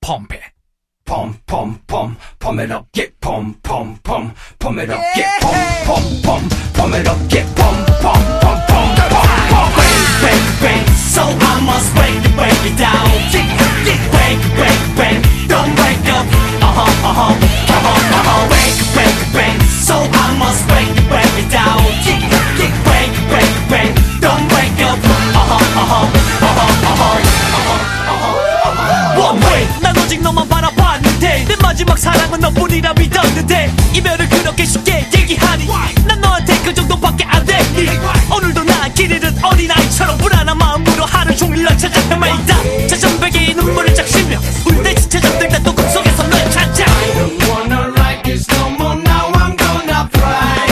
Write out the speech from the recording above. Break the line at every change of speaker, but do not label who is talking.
pump it. Pump, pump, pump, pump it up, get pump, pump, pump, pump it up, get pump, pump, pump, pump it up, get pump, pump, pump, pump, pump, pump. Bang, bang, bang, so I must break it down. Bang, bang, bang, don't wake up. Bang, bang, bang, so I must break it down. Bang, bang, bang, don't wake up. One way, 난 오직 너만 바라봤는데 내 마지막 사랑은 너뿐이라 믿었는데 이별을 그렇게 쉽게